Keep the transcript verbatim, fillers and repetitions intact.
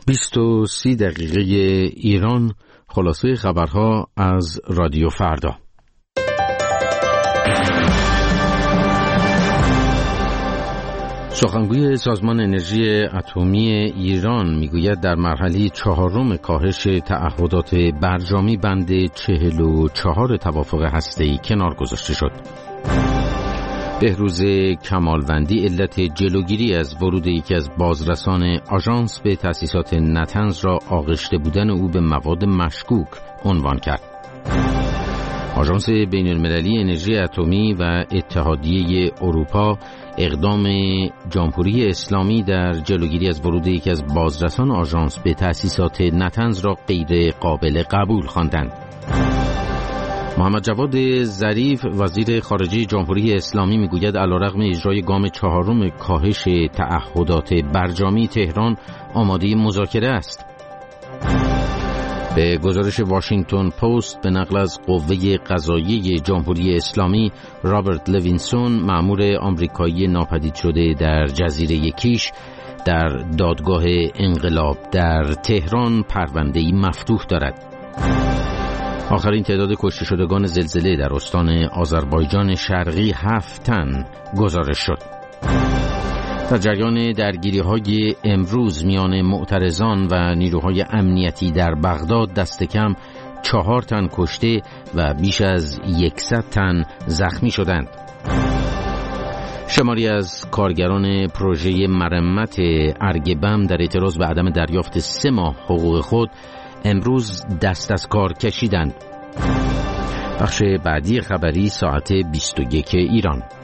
بیست و سی دقیقه ایران، خلاصه خبرها از رادیو فردا. سخنگوی سازمان انرژی اتمی ایران میگوید در مرحله چهارم کاهش تعهدات برجامی بند چهل و چهار توافق هسته‌ای کنار گذاشته شد. بهروز کمالوندی علت جلوگیری از ورود یکی از بازرسان آژانس به تأسیسات نتنز را آغشته بودن او به مواد مشکوک عنوان کرد. آژانس بین‌المللی انرژی اتمی و اتحادیه اروپا اقدام جمهوری اسلامی در جلوگیری از ورود یکی از بازرسان آژانس به تأسیسات نتنز را غیر قابل قبول خواندند. محمد جواد ظریف وزیر خارجه جمهوری اسلامی میگوید علیرغم اجرای گام چهارم کاهش تعهدات برجامی، تهران آماده مذاکره است. به گزارش واشنگتن پست به نقل از قوه قضاییه جمهوری اسلامی، رابرت لوینسون مأمور آمریکایی ناپدید شده در جزیره کیش در دادگاه انقلاب در تهران پرونده‌ای مفتوح دارد. آخرین تعداد کشته شدگان زلزله در استان آذربایجان شرقی هفت تن گزارش شد. در جریان درگیری‌های امروز میان معترضان و نیروهای امنیتی در بغداد دست کم چهار تن کشته و بیش از صد تن زخمی شدند. شماری از کارگران پروژه مرمت ارگ بم در اعتراض به عدم دریافت سه ماه حقوق خود امروز دست از کار کشیدند. بخش بعدی خبری ساعت بیست و یک ایران.